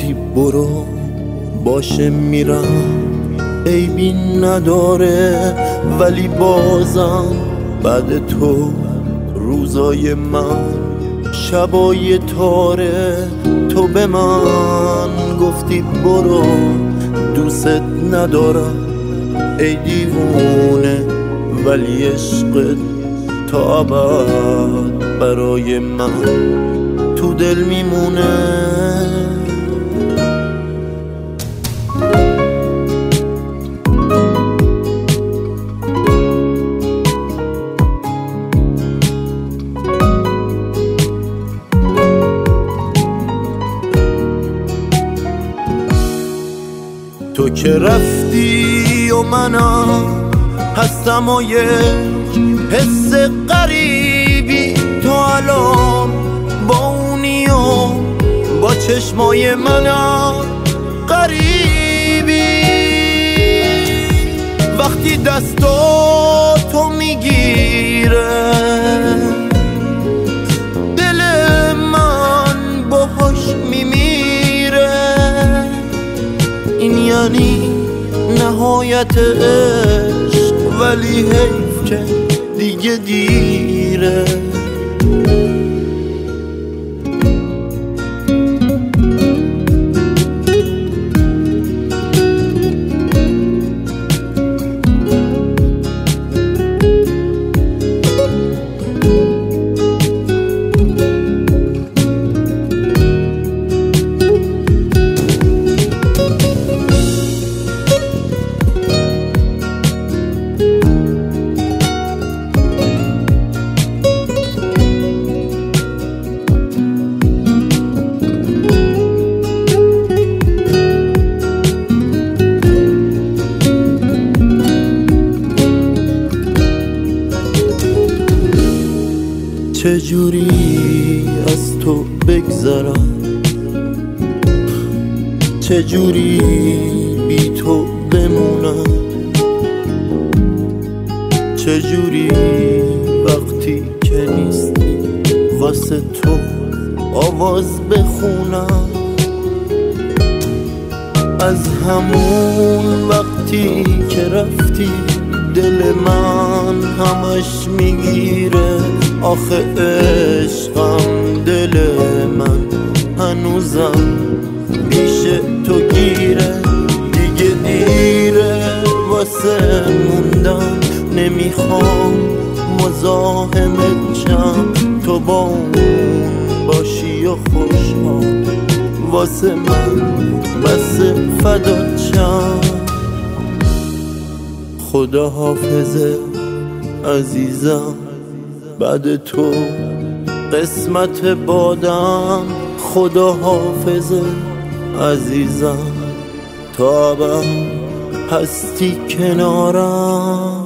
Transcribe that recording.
گفتی برو باشه میرم، عیبی نداره، ولی بازم بعد تو روزای من شبای تاره. تو به من گفتی برو دوست ندارم، ای دیوونه، ولی عشقت تا ابد برای من تو دل میمونه. تو که رفتی و منم هستم و یک حس غریبی، تو الان با اونی و با چشمای منم غریبی. وقتی دستاتو میگیره دل من باهاش میمیره، این یعنی نهایت عشق، ولی حیف که دیگه دیره. چجوری از تو بگذرم، چجوری بی تو بمونم، چجوری وقتی که نیستی واسه تو آواز بخونم. از همون وقتی که رفتی دل من همش میگیره، آخه عشقم دل من هنوزم پیش تو گیره. دیگه دیره واسه موندن، نمیخوام مزاحمت شم، تو با اون باشی و خوشحال واسه من بس فدات شم. خدا حافظه عزیزم، بعد تو قسمت بادم. خدا حافظه عزیزم، تا ابد هستی کنارم.